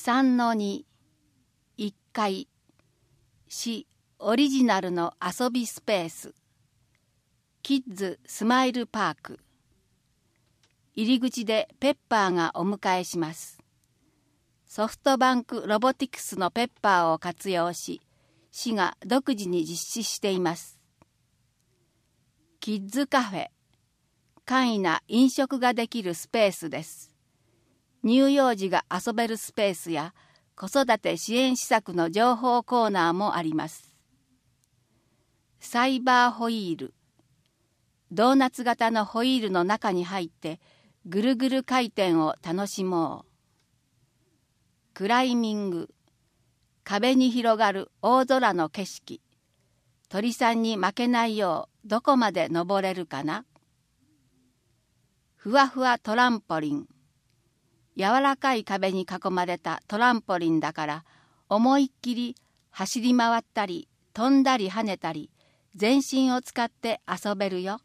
3-2 1階市オリジナルの遊びスペースキッズスマイルパーク。入り口でペッパーがお迎えします。ソフトバンクロボティクスのペッパーを活用し、市が独自に実施しています。キッズカフェ、簡易な飲食ができるスペースです。乳幼児が遊べるスペースや子育て支援施策の情報コーナーもあります。サイバーホイール、ドーナツ型のホイールの中に入ってぐるぐる回転を楽しもう。クライミング、壁に広がる大空の景色、鳥さんに負けないようどこまで登れるかな。ふわふわトランポリン、柔らかい壁に囲まれたトランポリンだから思いっきり走り回ったり飛んだり跳ねたり全身を使って遊べるよ。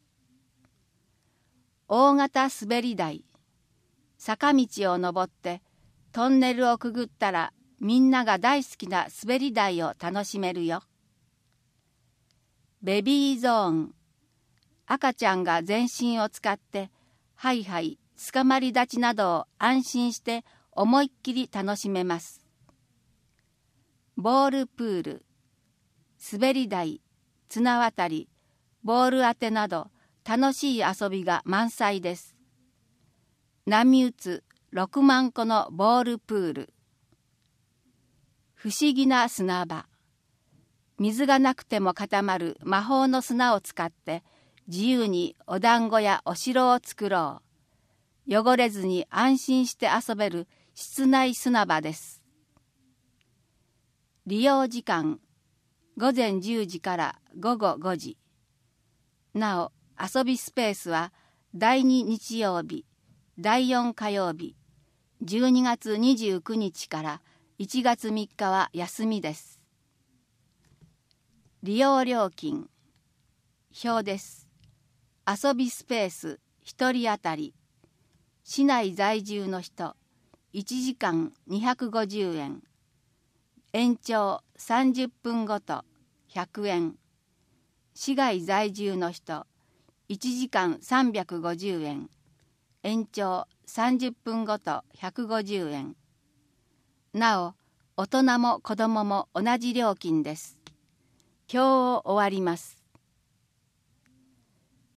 大型滑り台、坂道を登ってトンネルをくぐったらみんなが大好きな滑り台を楽しめるよ。ベビーゾーン、赤ちゃんが全身を使ってハイハイ、つかまり立ちなどを安心して思いっきり楽しめます。ボールプール、滑り台、綱渡り、ボール当てなど楽しい遊びが満載です。波打つ6万個のボールプール。不思議な砂場。水がなくても固まる魔法の砂を使って自由にお団子やお城を作ろう。汚れずに安心して遊べる室内砂場です。利用時間、午前10時から午後5時。なお、遊びスペースは第2日曜日、第4火曜日、12月29日から1月3日は休みです。利用料金、表です。遊びスペース1人当たり、市内在住の人、1時間250円。延長30分ごと100円。市外在住の人、1時間350円。延長30分ごと150円。なお、大人も子どもも同じ料金です。表を終わります。